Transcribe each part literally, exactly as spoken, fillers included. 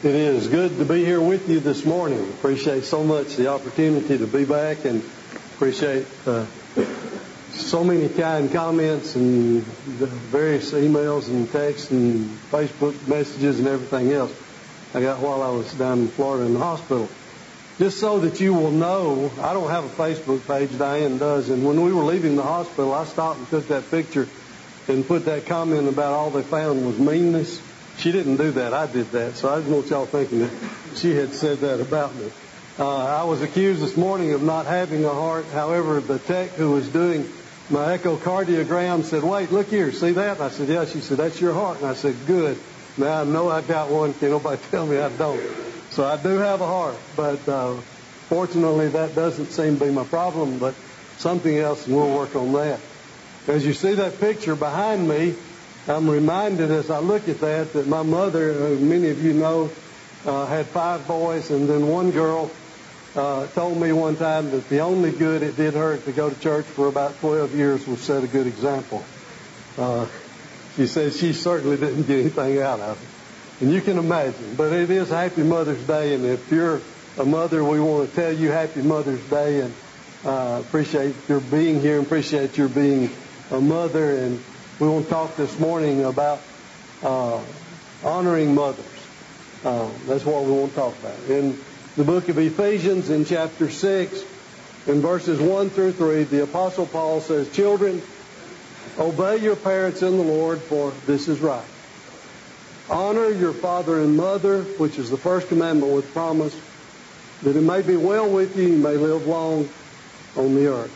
It is good to be here with you this morning. Appreciate so much the opportunity to be back, and appreciate uh, so many kind comments and various emails and texts and Facebook messages and everything else I got while I was down in Florida in the hospital. Just so that you will know, I don't have a Facebook page, Diane does, and when we were leaving the hospital, I stopped and took that picture and put that comment about all they found was meanness. She didn't do that. I did that. So I didn't want y'all thinking that she had said that about me. Uh, I was accused this morning of not having a heart. However, the tech who was doing my echocardiogram said, wait, look here, see that? And I said, yeah. She said, that's your heart. And I said, good. Now I know I got one. Can nobody tell me I don't? So I do have a heart. But uh, fortunately, that doesn't seem to be my problem, but something else, and we'll work on that. As you see that picture behind me, I'm reminded as I look at that that my mother, who many of you know, uh, had five boys, and then one girl uh, told me one time that the only good it did her to go to church for about twelve years was set a good example. Uh, she said she certainly didn't get anything out of it. And you can imagine. But it is Happy Mother's Day, and if you're a mother, we want to tell you Happy Mother's Day, and uh, appreciate your being here, and appreciate your being a mother. And we want to talk this morning about uh, honoring mothers. Uh, that's what we want to talk about. In the book of Ephesians, in chapter six, in verses one through three, the Apostle Paul says, children, obey your parents in the Lord, for this is right. Honor your father and mother, which is the first commandment with promise, that it may be well with you, you may live long on the earth.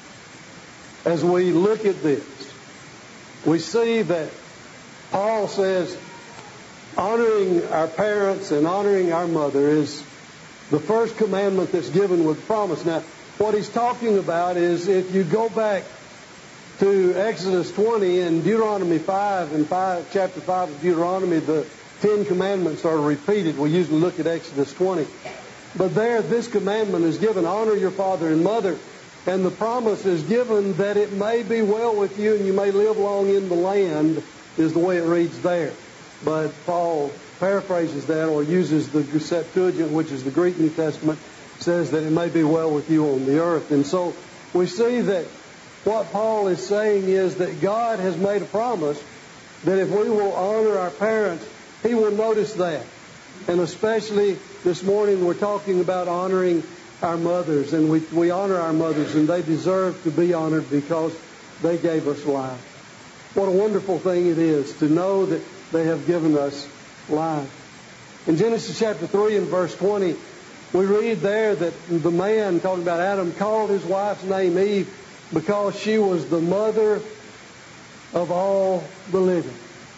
As we look at this, we see that Paul says honoring our parents and honoring our mother is the first commandment that's given with promise. Now, what he's talking about is if you go back to Exodus twenty and Deuteronomy five, and five, chapter five of Deuteronomy, the Ten Commandments are repeated. We usually look at Exodus twenty. But there, this commandment is given, honor your father and mother. And the promise is given that it may be well with you and you may live long in the land, is the way it reads there. But Paul paraphrases that, or uses the Septuagint, which is the Greek New Testament, says that it may be well with you on the earth. And so we see that what Paul is saying is that God has made a promise that if we will honor our parents, He will notice that. And especially this morning we're talking about honoring our mothers, and we, we honor our mothers, and they deserve to be honored because they gave us life. What a wonderful thing it is to know that they have given us life. In Genesis chapter three and verse twenty, we read there that the man, talking about Adam, called his wife's name Eve because she was the mother of all the living.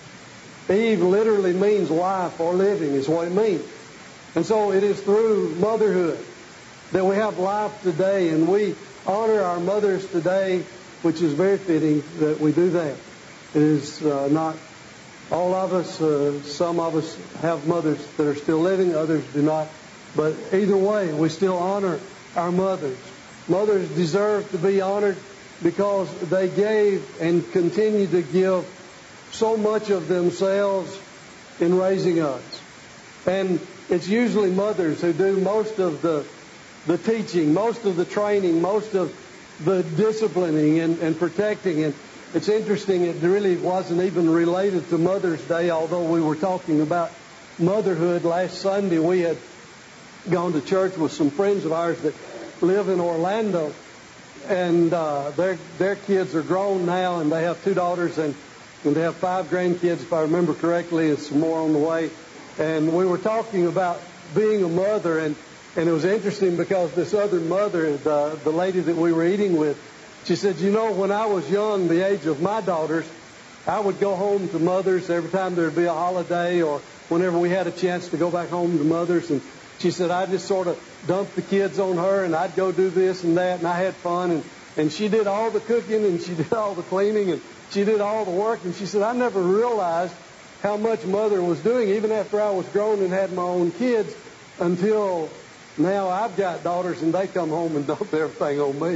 Eve literally means life or living is what it means. And so it is through motherhood that we have life today, and we honor our mothers today, which is very fitting that we do that. It is uh, not all of us. Uh, some of us have mothers that are still living, others do not. But either way, we still honor our mothers. Mothers deserve to be honored because they gave and continue to give so much of themselves in raising us. And it's usually mothers who do most of the the teaching, most of the training, most of the disciplining and, and protecting. And it's interesting, it really wasn't even related to Mother's Day, although we were talking about motherhood last Sunday. We had gone to church with some friends of ours that live in Orlando, and uh, their their kids are grown now, and they have two daughters, and, and they have five grandkids, if I remember correctly, and some more on the way. And we were talking about being a mother, and And it was interesting because this other mother, the, the lady that we were eating with, she said, you know, when I was young, the age of my daughters, I would go home to Mother's every time there would be a holiday or whenever we had a chance to go back home to Mother's. And she said, I just sort of dumped the kids on her, and I'd go do this and that, and I had fun. And, and she did all the cooking, and she did all the cleaning, and she did all the work. And she said, I never realized how much Mother was doing, even after I was grown and had my own kids, until now I've got daughters and they come home and dump everything on me.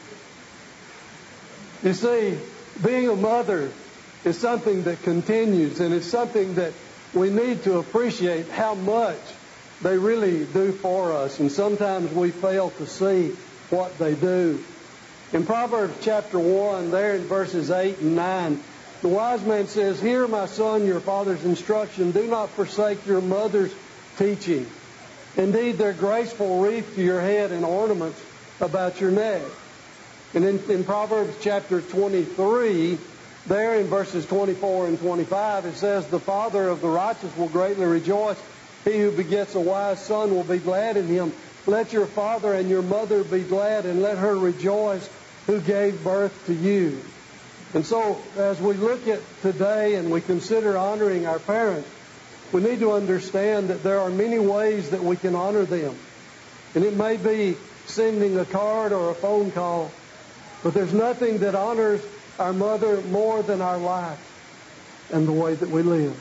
You see, being a mother is something that continues, and it's something that we need to appreciate how much they really do for us. And sometimes we fail to see what they do. In Proverbs chapter one, there in verses eight and nine, the wise man says, "Hear, my son, your father's instruction. Do not forsake your mother's teaching. Indeed, they're graceful wreath to your head and ornaments about your neck." And in, in Proverbs chapter twenty-three, there in verses twenty-four and twenty-five, it says, "The father of the righteous will greatly rejoice. He who begets a wise son will be glad in him. Let your father and your mother be glad, and let her rejoice who gave birth to you." And so, as we look at today and we consider honoring our parents, we need to understand that there are many ways that we can honor them. And it may be sending a card or a phone call, but there's nothing that honors our mother more than our life and the way that we live.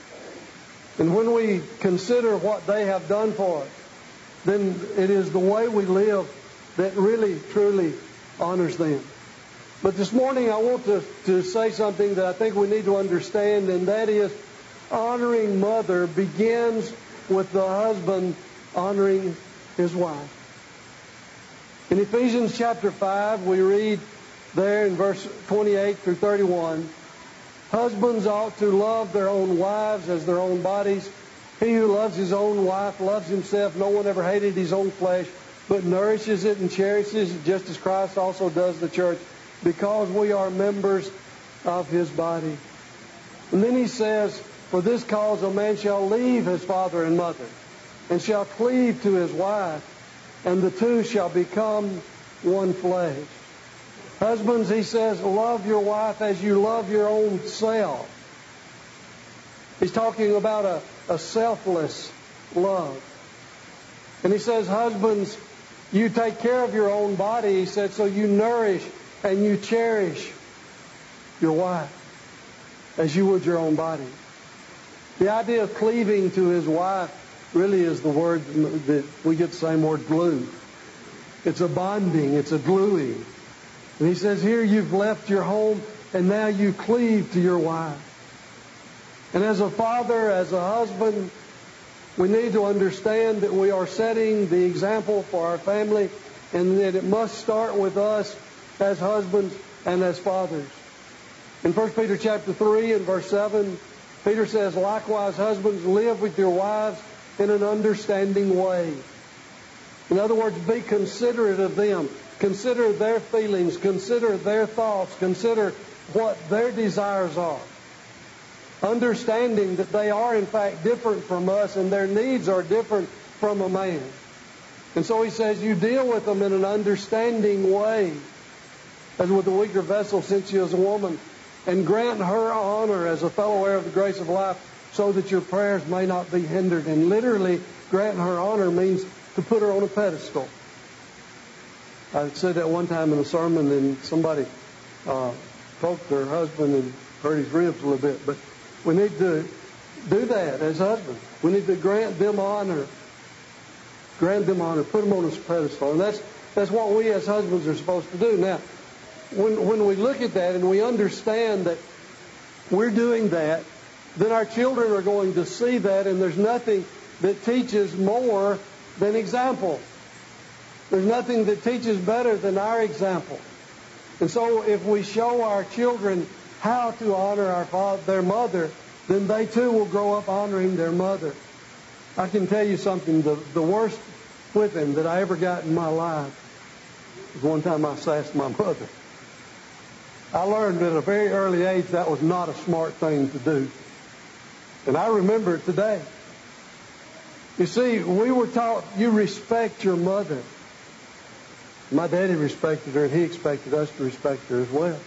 And when we consider what they have done for us, then it is the way we live that really, truly honors them. But this morning I want to, to say something that I think we need to understand, and that is honoring mother begins with the husband honoring his wife. In Ephesians chapter five, we read there in verse twenty-eight through thirty-one, "Husbands ought to love their own wives as their own bodies. He who loves his own wife loves himself. No one ever hated his own flesh, but nourishes it and cherishes it, just as Christ also does the church, because we are members of his body." And then he says, "For this cause a man shall leave his father and mother, and shall cleave to his wife, and the two shall become one flesh." Husbands, he says, love your wife as you love your own self. He's talking about a, a selfless love. And he says, husbands, you take care of your own body, he said, so you nourish and you cherish your wife as you would your own body. The idea of cleaving to his wife really is the word that we get the same word, glue. It's a bonding, it's a gluing. And he says, here you've left your home and now you cleave to your wife. And as a father, as a husband, we need to understand that we are setting the example for our family, and that it must start with us as husbands and as fathers. In First Peter chapter three and verse seven, Peter says, "Likewise, husbands, live with your wives in an understanding way." In other words, be considerate of them. Consider their feelings. Consider their thoughts. Consider what their desires are. Understanding that they are, in fact, different from us and their needs are different from a man. And so he says, you deal with them in an understanding way, as with the weaker vessel, since she is a woman, and grant her honor as a fellow heir of the grace of life, so that your prayers may not be hindered. And literally, grant her honor means to put her on a pedestal. I said that one time in a sermon, and somebody uh, poked their husband and hurt his ribs a little bit. But we need to do that as husbands. We need to grant them honor. Grant them honor. Put them on a pedestal. And that's that's what we as husbands are supposed to do. Now, when when we look at that and we understand that we're doing that, then our children are going to see that, and there's nothing that teaches more than example. There's nothing that teaches better than our example. And so if we show our children how to honor our father, their mother, then they too will grow up honoring their mother. I can tell you something, the, the worst whipping that I ever got in my life was one time I sassed my mother. I learned at a very early age that was not a smart thing to do. And I remember it today. You see, we were taught, you respect your mother. My daddy respected her, and he expected us to respect her as well.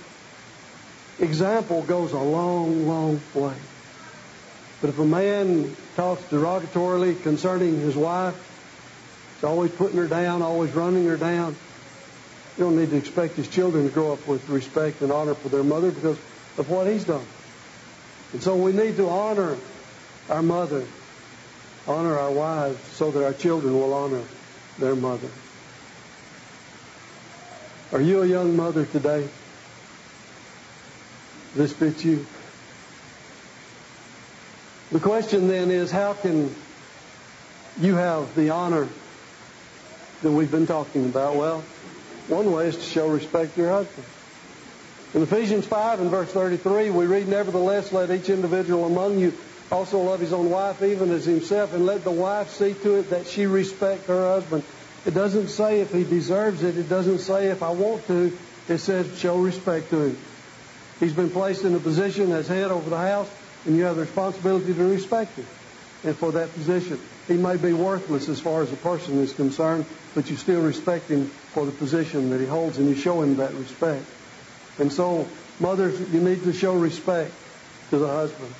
Example goes a long, long way. But if a man talks derogatorily concerning his wife, he's always putting her down, always running her down, you don't need to expect his children to grow up with respect and honor for their mother because of what he's done. And so we need to honor our mother, honor our wives, so that our children will honor their mother. Are you a young mother today? Does this fit you? The question then is, how can you have the honor that we've been talking about? Well, one way is to show respect to your husband. In Ephesians five and verse thirty-three, we read, "Nevertheless, let each individual among you also love his own wife, even as himself, and let the wife see to it that she respect her husband." It doesn't say if he deserves it. It doesn't say if I want to. It says show respect to him. He's been placed in a position as head over the house, and you have the responsibility to respect him. And for that position, he may be worthless as far as a person is concerned, but you still respect him for the position that he holds, and you show him that respect. And so, mothers, you need to show respect to the husband.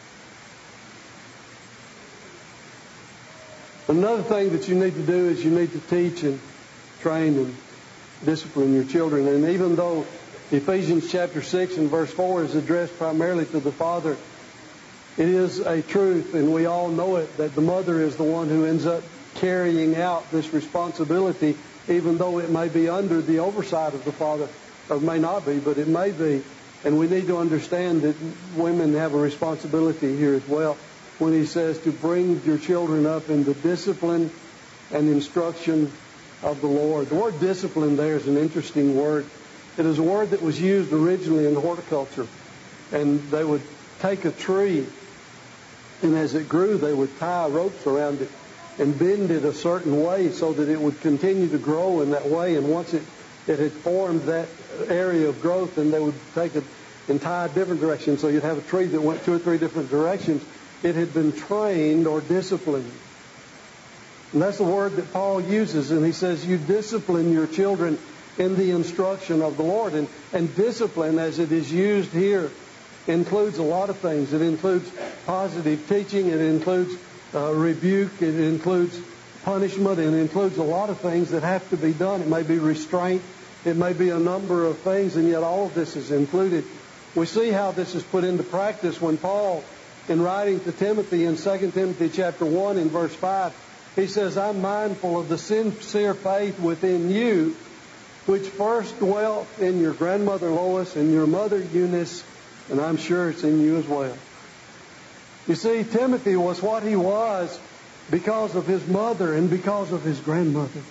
Another thing that you need to do is you need to teach and train and discipline your children. And even though Ephesians chapter six and verse four is addressed primarily to the father, it is a truth, and we all know it, that the mother is the one who ends up carrying out this responsibility, even though it may be under the oversight of the father, or may not be, but it may be. And we need to understand that women have a responsibility here as well, when he says to bring your children up in the discipline and instruction of the Lord. The word discipline there is an interesting word. It is a word that was used originally in horticulture. And they would take a tree, and as it grew, they would tie ropes around it and bend it a certain way so that it would continue to grow in that way. And once it, it had formed that area of growth, then they would take it and tie a different direction. So you'd have a tree that went two or three different directions. It had been trained or disciplined. And that's the word that Paul uses. And he says, you discipline your children in the instruction of the Lord. And, and discipline, as it is used here, includes a lot of things. It includes positive teaching. It includes uh, rebuke. It includes punishment. It includes a lot of things that have to be done. It may be restraint. It may be a number of things, and yet all of this is included. We see how this is put into practice when Paul, in writing to Timothy in Second Timothy chapter one in verse five, he says, I'm mindful of the sincere faith within you, which first dwelt in your grandmother Lois and your mother Eunice, and I'm sure it's in you as well. You see, Timothy was what he was because of his mother and because of his grandmother.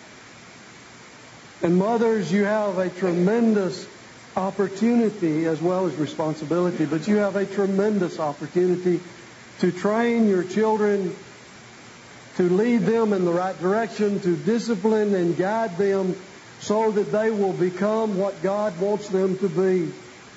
And mothers, you have a tremendous opportunity as well as responsibility, but you have a tremendous opportunity to train your children, to lead them in the right direction, to discipline and guide them so that they will become what God wants them to be.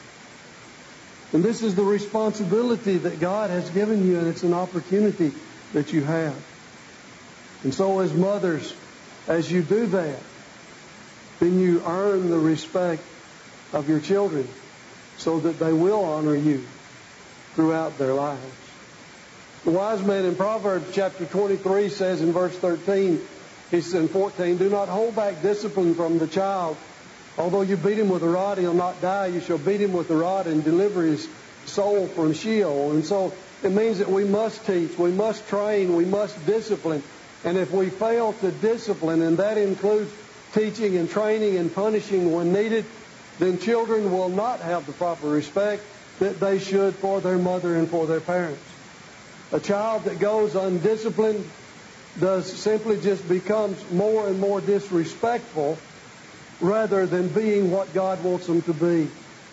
And this is the responsibility that God has given you, and it's an opportunity that you have. And so as mothers, as you do that, then you earn the respect of your children so that they will honor you throughout their lives. The wise man in Proverbs chapter twenty-three says in verse thirteen, he says in fourteen, do not hold back discipline from the child. Although you beat him with a rod, he'll not die. You shall beat him with a rod and deliver his soul from Sheol. And so it means that we must teach, we must train, we must discipline. And if we fail to discipline, and that includes teaching and training and punishing when needed, then children will not have the proper respect that they should for their mother and for their parents. A child that goes undisciplined does simply just becomes more and more disrespectful rather than being what God wants them to be.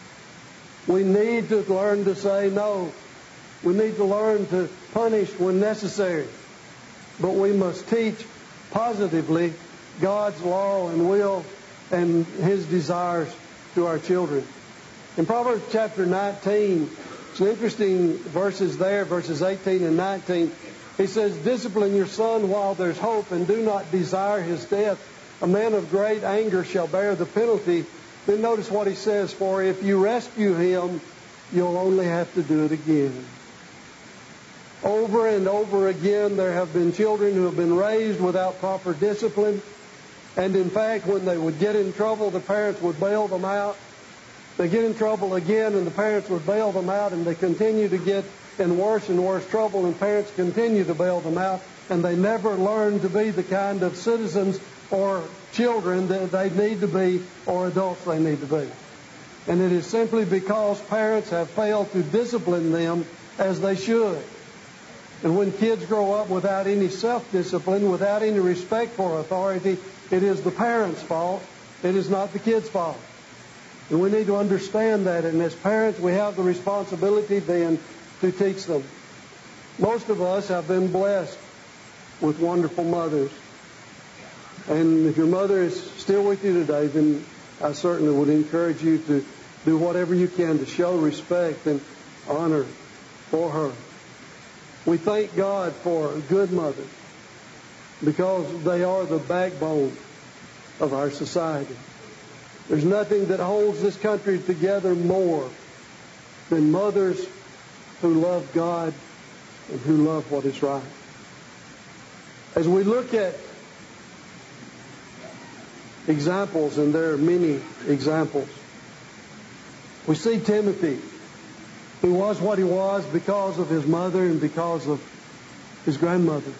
We need to learn to say no. We need to learn to punish when necessary. But we must teach positively God's law and will and His desires to our children. In Proverbs chapter nineteen, it's an interesting verses there, verses eighteen and nineteen. He says, discipline your son while there's hope, and do not desire his death. A man of great anger shall bear the penalty. Then notice what he says, for if you rescue him, you'll only have to do it again. Over and over again, there have been children who have been raised without proper discipline. And in fact, when they would get in trouble, the parents would bail them out. They get in trouble again, and the parents would bail them out, and they continue to get in worse and worse trouble, and parents continue to bail them out, and they never learn to be the kind of citizens or children that they need to be or adults they need to be. And it is simply because parents have failed to discipline them as they should. And when kids grow up without any self-discipline, without any respect for authority, it is the parents' fault. It is not the kids' fault. And we need to understand that. And as parents, we have the responsibility then to teach them. Most of us have been blessed with wonderful mothers. And if your mother is still with you today, then I certainly would encourage you to do whatever you can to show respect and honor for her. We thank God for good mothers because they are the backbone of our society. There's nothing that holds this country together more than mothers who love God and who love what is right. As we look at examples, and there are many examples, we see Timothy, who was what he was because of his mother and because of his grandmother.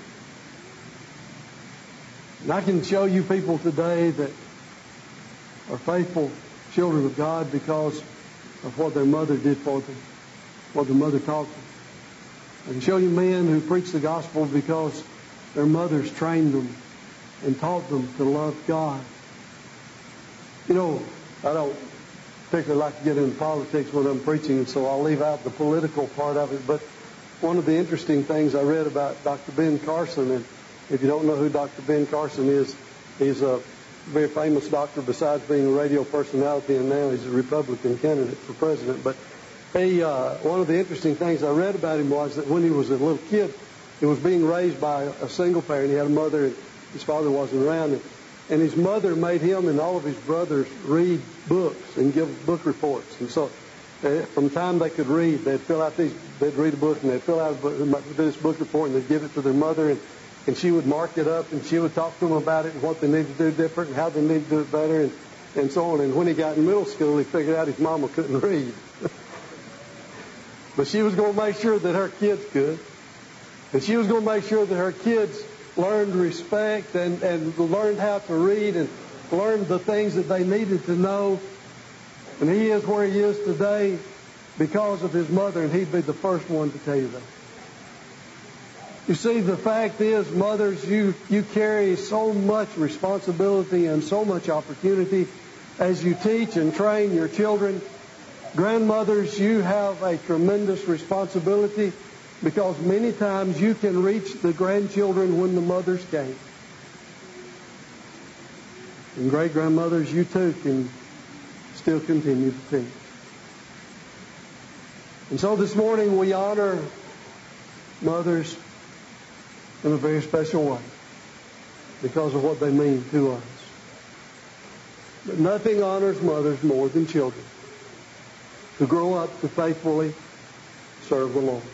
And I can show you people today that are faithful children of God because of what their mother did for them, what their mother taught them. I can show you men who preach the gospel because their mothers trained them and taught them to love God. You know, I don't particularly like to get into politics when I'm preaching, and so I'll leave out the political part of it. But one of the interesting things I read about Doctor Ben Carson, and if you don't know who Doctor Ben Carson is, he's a very famous doctor besides being a radio personality, and now he's a Republican candidate for president. But he, uh, one of the interesting things I read about him was that when he was a little kid, he was being raised by a single parent. He had a mother, and his father wasn't around. And, and his mother made him and all of his brothers read books and give book reports. And so uh, from the time they could read, they'd fill out these, they'd read a book, and they'd fill out a book, do this book report, and they'd give it to their mother, and, and she would mark it up, and she would talk to them about it and what they needed to do different and how they needed to do it better, and, and so on. And when he got in middle school, he figured out his mama couldn't read. But she was going to make sure that her kids could. And she was going to make sure that her kids learned respect and, and learned how to read and learned the things that they needed to know. And he is where he is today because of his mother, and he'd be the first one to tell you that. You see, the fact is, mothers, you, you carry so much responsibility and so much opportunity as you teach and train your children. Grandmothers, you have a tremendous responsibility because many times you can reach the grandchildren when the mothers can't. And great-grandmothers, you too can still continue to teach. And so this morning we honor mothers in a very special way because of what they mean to us. But nothing honors mothers more than children to grow up to faithfully serve the Lord.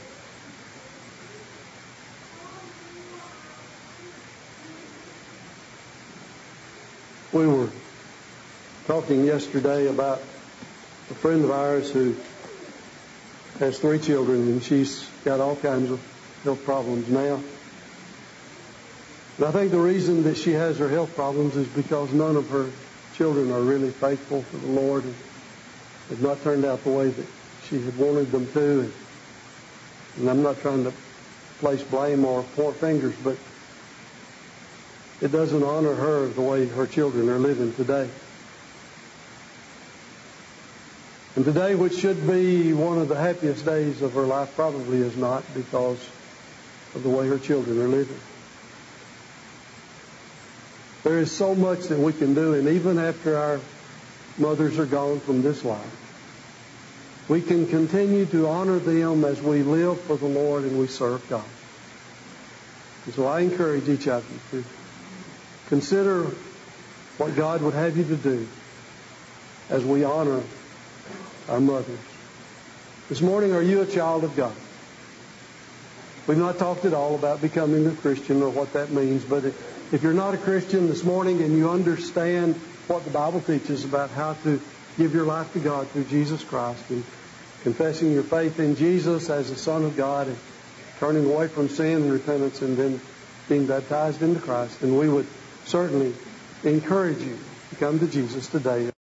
We were talking yesterday about a friend of ours who has three children, and she's got all kinds of health problems now. And I think the reason that she has her health problems is because none of her children are really faithful to the Lord and have not turned out the way that she had wanted them to. And, and I'm not trying to place blame or point fingers, but it doesn't honor her the way her children are living today. And today, which should be one of the happiest days of her life, probably is not because of the way her children are living. There is so much that we can do, and even after our mothers are gone from this life, we can continue to honor them as we live for the Lord and we serve God. And so I encourage each of you to consider what God would have you to do as we honor our mothers. This morning, are you a child of God? We've not talked at all about becoming a Christian or what that means, but if you're not a Christian this morning and you understand what the Bible teaches about how to give your life to God through Jesus Christ and confessing your faith in Jesus as the Son of God and turning away from sin and repentance and then being baptized into Christ, then we would certainly encourage you to come to Jesus today.